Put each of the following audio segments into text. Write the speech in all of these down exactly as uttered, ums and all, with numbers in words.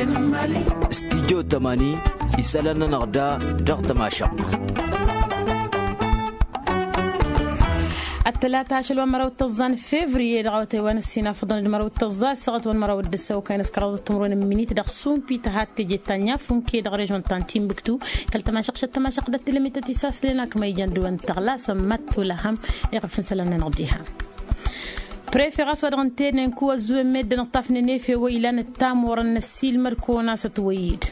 استديو تماني يسألنا نغدا ضغط ما شق الثلاثة عشر ومرة وتزان فيفري دعوة وان السنة فضل المرة وتزان سقط ومرة ودسة وكان سكرات التمرين منيت دخسون بيت هات تجي تانيا فنكي دغريجون تانتين بكتو كل تماشق شت تماشق دت لميت تساس لنا كما يجندو أن تغلا سمت لهم يغفن سلنا نقضيها بريفيغاس ودغنتين نكو زو مد نطاف نيفي ويلان التام ورن السيل مركونا ستويد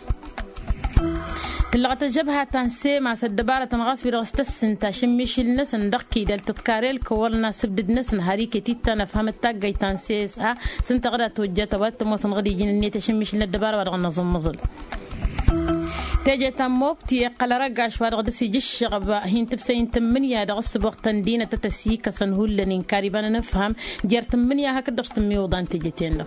تلغت الجبهة تنسي مع سدبارة تنغاس برغست السنتا شميش الناس ندقي دل تتكاريل كورنا سبدد ناس نهاريكي تيتا نفهم التاقاي تنسيس ها سنتا غدا توجاتا واتم وصن غدي يجين النيتا شميش الدبارة ودغن نظم نظل تيجي تموب تي قل رقاش وارغد سيجش غبا هين تبسين تمنيا دغس بوقت تندينة تتسيكا سنهول لنين كاريبانا نفهم ديار تمنيا هكذا تميوضان تيجي تين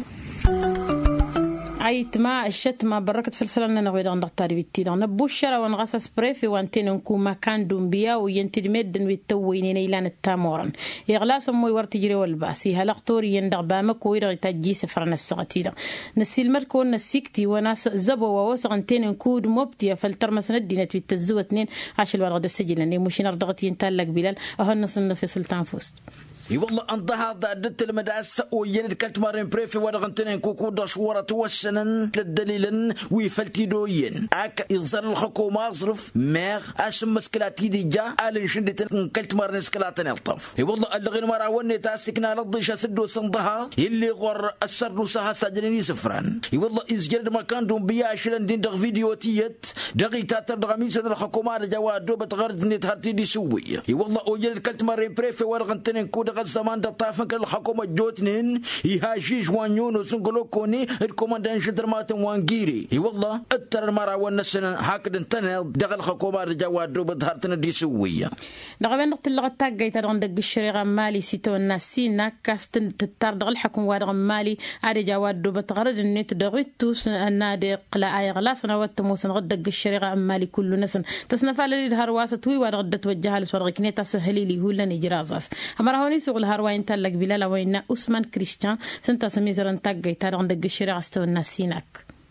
عيت ما الشت ما بركت فلسلنا نغير عن دكتور بيتي نبو الشرا ونغاس سبراي في وانتين نكو مكان دومبيا وينتي مدن ويتوينين إلى التامورن يغلاس مو يورتي جري والباسي هالقطور يندغ بامك ويرغي تجي سفرنا السقتيدا نسي المركو نسيكتي وناس زبو ووسق انتين نكو موبتيا فلتر مثلا دينه ويتزو اثنين عشان الورغد السجل لاني مش نرضغتي ينتلك بلال اهو نصن في سلطان فوست اي والله انتهى ضدت المداس وين الكلت مارين بريفي ورغنتين كوكو دشوره توسنن للدليل ويفلتي دوين اك يظهر الحكومه صرف ماغ اش مسكلاتي ديجا الين شندت كلت مارين سكلاتن الطف اي والله الغير مره وني تاسكنا لضيش سدو صندها اللي غر السر سها سجلني سفران اي والله ازجل مكان دوم بيا شلن دين دغ فيديو تيت دقيقه تدغمي سد الحكومه جواد دوبت غرد ني تهرتي دي سوي اي والله وين الكلت مارين بريفي ورغنتين كو الزمان دطافن كل الحكومة جوتنين يهاجيج وانيونو سنقلو كوني الكوماندان شدرماتن وانجيري اي والله اتر المرا والنسن هاكد انتنى دغل الحكومة رجاوات دوب ظهرتنا دي سوية دغبين نقط اللغة جايت عند دق الشريعة مالي سيتو الناسي ناكاست تتار دغل الحكومة وادغ مالي عاد جواد دوب تغرد النت دغيتوس النادي قلا اي غلا سنوات موسن غد دق الشريعة مالي كل نسن تصنف على الهرواسة توي وادغد توجهها لسورغ كنيتا سهلي لي هولا نجرازاس امر هوني الهروين تلك بلا وين أسمان كريستيان سنتا سميزرن تاجي تارون دق الشارع استوى الناسينك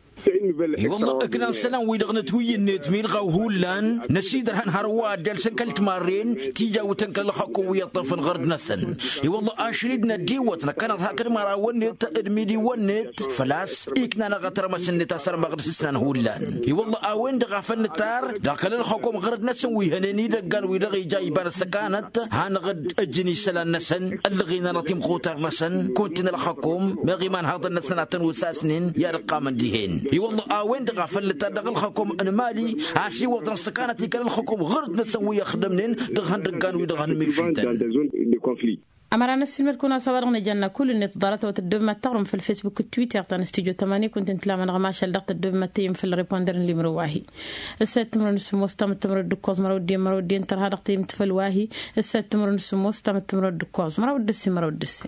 اي والله اكنا سنه ويدغنت وي النت ميل غوهولان نسيدر هن هروا دال سنكلت مارين تيجا وتنكل حكم ويطفن غرد نسن اي والله اشريدنا ديوتنا كانت هكذا مره ونت ادميدي ونت فلاس اكنا نغتر مسن تاسر مغرس سنان هولان اي والله اوين دغفن تار داخل الحكم غرد نسن ويهنني دغان ويدغي جاي بار سكانت هنغد اجني سلان نسن الغينا نتيم خوتر نسن كنت الحكم مغيمان هذا النسنات وساسنين يا رقام ديهن اي والله اوين دغفل تدغ الحكم انمالي عشي وطن سكانتي كان الحكم غرد نسوي يخدمنين دغان دغان ويدغان ميشيتن أمرنا نسي مركونا صورنا جنة كل النتظارات وتدوب ما تغرم في الفيسبوك والتويتر تان استوديو ثمانية كنت نتلا من غماش اللقطة الدوب ما تيم في الريبوندر اللي مرواهي السات تمر نسمو استام تمر الدكوز مرودين مرودين ترى هذا قيم تفلواهي السات تمر نسمو استام تمر الدكوز مرود السي مرود السي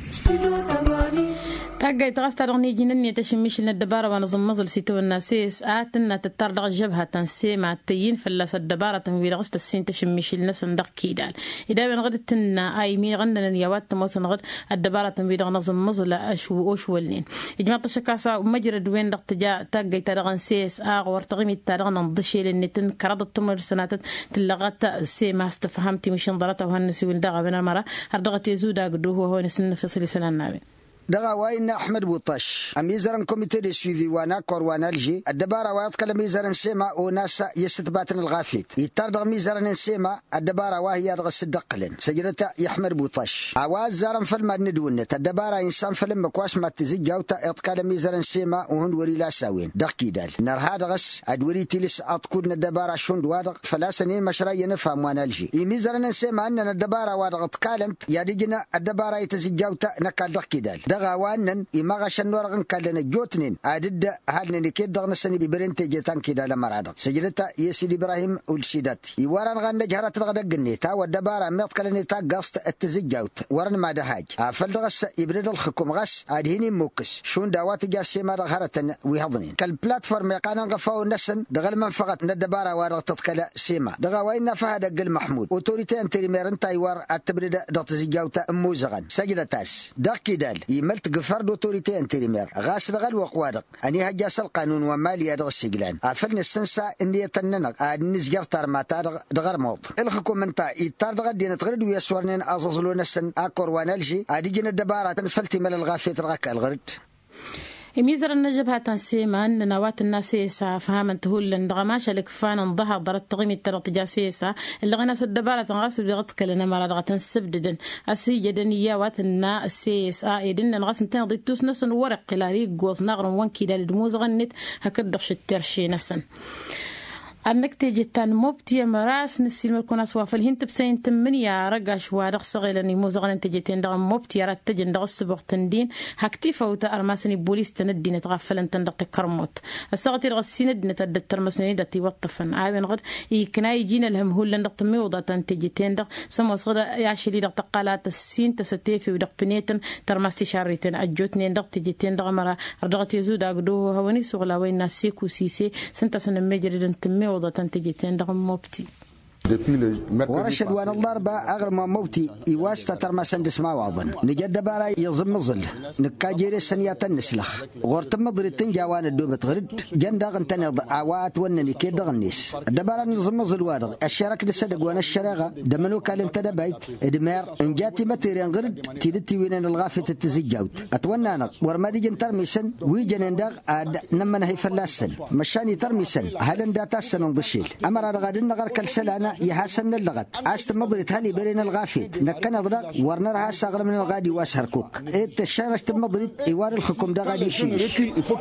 تاجي تغستر غني جنني تشميش الدبارة ونظم مزل سيتو الناسيس آتنا تتردغ الجبهة تنسي مع التيين فلاس الدبارة تنويل غست السين تشميش الناس ندق كيدال إذا بن غد تنا أي مين غننا نيوات تموسن غد الدبارة تنويل نظم مزل أشو أشو ولين إجماع تشكاسا ومجرد وين دق تجا تاجي ترغن سيس آغ ورتغمي ترغن نضشي للنتن كرد التمر سنات تلغت سي ما استفهمتي مش نظرته وهنسي ولدغ بين المرة هردغت يزودا قدوه وهو نسن في سلسلة النابي دغا وين احمد بوطاش اميزرن كوميتي دي سويفي وانا كوروانا الجي الدباره وايت كلام ميزرن سيما وناس يستباتن الغافيت يتردغ ميزرن سيما الدباره وهي دغ صدقلن سجلتا يحمد بوطاش اواز زرن فيلم ندونت الدباره انسان فيلم مكواش ما تزجاوتا يتكلم ميزرن سيما وهن وري لا ساوين دقيدال نار هذا غس ادوري تيلس اتكون الدباره شون دوادغ فلاسنين مشري نفهم وانا الجي ميزرن سيما ان الدباره وادغ تكالنت يا ديجنا الدباره يتزجاوتا نكال دقيدال دغاوانن إما غشن ورغن كلنا جوتنين عدد هالني كيد دغنا سني ببرنت جيتان كده لمرادق سجلتا يسيد إبراهيم والسيدات يورن غن جهرت الغدقني تا والدبارة ميت كلني تا قصت التزجاوت ورن ما دهاج فالدغس يبرد الحكم غس أدهني موكس شون دوات جاسي ما رغرتن ويهضنين كالبلاتفورم يقانا غفاو النسن دغل من فقط ندبارة ورغ تتكلا سيما دغاوين فهد قل محمود أوتوريتين تريميرن تايوار التبرد دغ تزجاوت موزغن سجلتاس دقي دال إملت قفر دوتوريتي انتريمير غاس رغل وقوادق أني هجاس القانون ومالي أدغ السجلان أفلن السنسا إني يتننق النزجر تارماتا دغر موض الحكومة انتا يتار دغر دينا تغرد ويسورنين أزازلون السن أكور ونالجي أديجين الدبارة تنفلتي مال الغافية رغاك الغرد يميزر النجبها تنسيما أن نوات الناسيسة فهما تهول لندغماش لكفان انظهر ضرت تغيمي الترطجا سيسة اللي غنى سدبارة تنغاسب لغتك لنا مرة لغة سبددا السيجة نياوات النا السيسة إيدن نغاس نتين ضيتوس نسن ورق قلاري قوز نغرم وانكي للدموز غنت هكدخش الترشي نسن أنك تيجي تان مبتي مراس نسيم الكون سوافل هنت بسين تمنيا رجاش وارق صغيرني موزغن تيجي تندغ مبتي رات تجي ندغ السبق تندين هكتي فوت أرماسني بوليس تندين تغفل أن تندق كرموت الساعة رغسين الدين تدت ترمسني دتي وطفن عاين غد يكنا يجينا لهم هو لندق تميوضة تنتجي تندغ سمو صغير يعشري دق تقالات السين تستيفي ودق بنيتن ترمسي شاريتن أجوتني ندق تيجي تندغ مرة رضغت يزود أقدو هوني سغلا وين ناسيكو سيسي سنت سن مجرد تمي وضع تنتجتين رقم مبتي ورشد وان الضربة أغرم موتي إواسطة ترمسن دسما واضن نجد بارا يظم ظل نكاجير السنية النسلخ غورت مضر التنجاوان الدوبة غرد جندغ انتنض عوات ونني كيد غنيس دبارا نظم ظل وارغ الشرك لسدق وانا الشراغة دمنو كال انتدى بيت ادمير انجاتي متيرين غرد تيدتي وينين الغافة التزجاوت اتونانق ورمادي جن ترميسن ويجن اندغ اد نمنا هي فلاسن مشاني ترميسن هل انداتاسن انضشيل امر غادن نغر كالسلانا يحسن اللغت استمضرت هالي برين الغافيت نكنا ضرق ورنرها صغر من الغادي واسهر كوك إت الشارع استمضرت إيوار الحكم ده غادي يشيش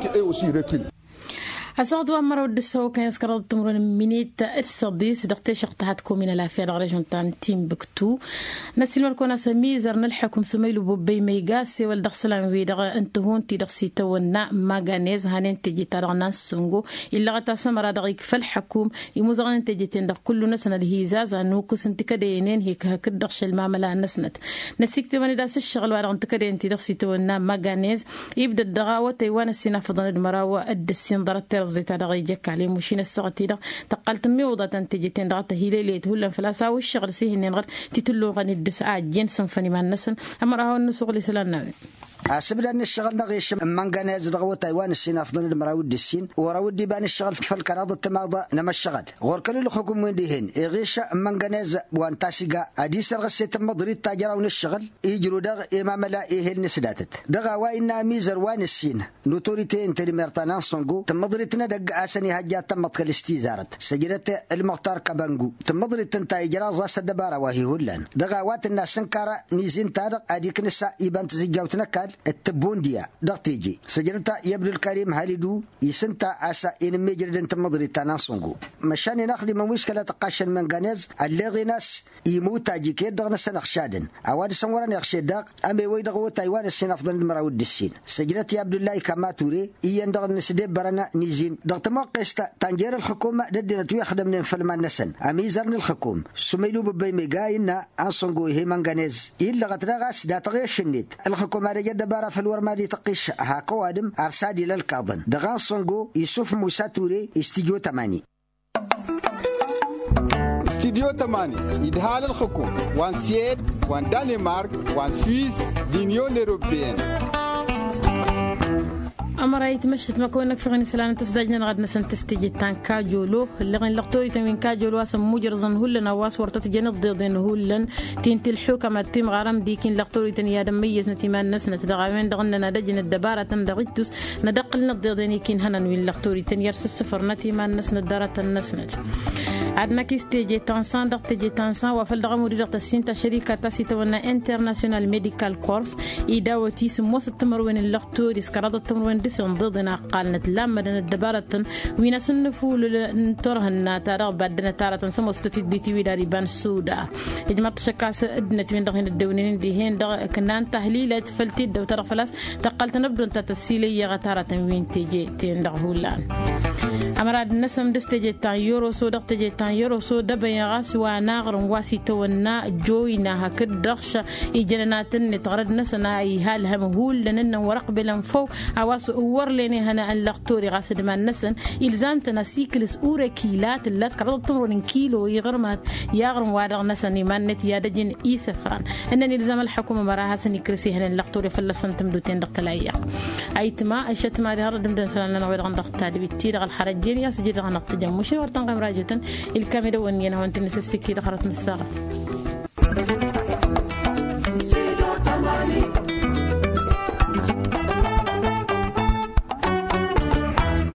أسعد وأمر ودسوا كان يسكر التمرون منيت الصديس دقتي شقتها من العافية رجعون تان تيم بكتو نسيل مركونا سميزر نلحكم سميلو بوبي ميغاسي والدخسلان ويدغ انتهون تدخسي تونا ماغانيز هانين تجي ترغنا سونغو إلا غتا سمرا دغيك فالحكوم يموزغن تجي تندق كل نسنا الهيزاز عنوكو سنتك دينين هيك هكدخش المعملة نسنت نسيك تماني داس الشغل وارغن تكدين تدخسي تونا ماغانيز يبدا الدغاوة تيوان السينا فضن المراوة الدسين ضرت زيت هذا يجك عليه مشين الساعتي ده تقلت ميوضة تنتجتين رات هيلي تهلا فلاسا والشغل سيه نغر تتلو غني الدسعة جنس فني ما النسن أمر هون النسوق لسلنا أسبب أن الشغل نغيش من جناز دغوة تايوان السين أفضل المراود السين وراود بان الشغل في الكناد التماضى نما الشغل غور كل الحكومة دهين يغيش من جناز وان تاسجا أديس الغسيت مضريد تاجرون الشغل يجرو دغ إمام لا إيه النسداتت دغا وإن ميزر وان السين نوتوريتي انتري مرتانا صنقو تمضريتنا دق أسني هجات تمت كالاستيزارت سجلت المختار كبانجو تمضريت تنتاي جرازة سدبارة وهي هولان دغا وات الناس سنكارا نيزين تارق أديك نسا إبان تزجاوتنا كال التبونديا دقتيجي سجلتا يبدو الكريم هالدو يسنتا عسى إن مجرد انت مضري تناصنقو مشان ناخذ من مشكلة تقاشن من جناز اللي ناس يموت أجي كيد دغنا سنخشادن أواد سموران يخشى دق أمي ويدغو تايوان السين أفضل المراود السين سجلت يبدو الله كما توري إيان دغنا سديب برنا نيزين دغت ما قستا تنجير الحكومة ددنا تويخدم من فلمان نسن أميزرن الحكوم سميلو ببي ميغاينا أنصنقو هي من جناز إلا غترغس دا تغير شنيت الحكومة رجد بارا في الورمادي تقيش هاكو آدم أرسادي للكاظن دغان صنقو يوسف موسى توري استديو تماني استديو تماني يدهال الحكوم وان سيد وان دانمارك وان سويس دينيون أوروبيين أمر يتمشت ما كونك في غني سلانة تسدجنا غدنا سنتستجي تان كاجولو اللي غن لقطوري تمين كاجولو واسم مجرزن هولن واس ورطت جنب ضيضين هولن تنتي الحكمة تيم غرام ديكين لقطوري تني هذا ميز نتيمان نس نتدغاوين دغنا ندجن الدبارة تندغيتوس ندقلنا الضيضين يكين هنن وين لقطوري تني يرس السفر نتيمان نس ندارة النسنت عدنا كيستيجي تانسان دق تيجي تانسان وفل دغم ودي دق السين شركة تاسي تونا انترناشونال ميديكال كورس إداوتي سموس التمروين اللقطوري سكراد التمروين دسن ضدنا قالنا لامدنا الدبارة وين سنفول نترهن تارغ بعدنا تارة سموس تتدي تي وداري بان سودا إجماع تشكاس ادنا تين دغين الدونين ديهين دغ كنان تحليلة فلتي دو ترى فلاس تقلت نبدو انت تسيلي غتارة وين تيجي تين دغ هولان أمراد النسم دستجتان يورو سو دقتجتان يورو سو دبي غاس وناغر واسي تونا جوينا هكد دخشة إجناتن تغرد نسنا يهال همهول لنن ورق بلنفو عواس أور لني هنا اللقطوري غاس دمان نسن إلزام تنسيكلس أورا كيلات اللي تقرض تمرن كيلو يغرمات يغرم وادغ نسن يمانت يادجن إيسفران إن إلزام الحكومة مراها سنكرسي هنا اللقطوري فلسن تمدوتين دقتلايا أيتما أيشت ما دهر دمدن سلنا نوير غندق تادي بتير الحرجين يا سجل غنق تجمع ورتنقم راجتن الكاميرا ونينا وانت نسسكي دخلت الساعة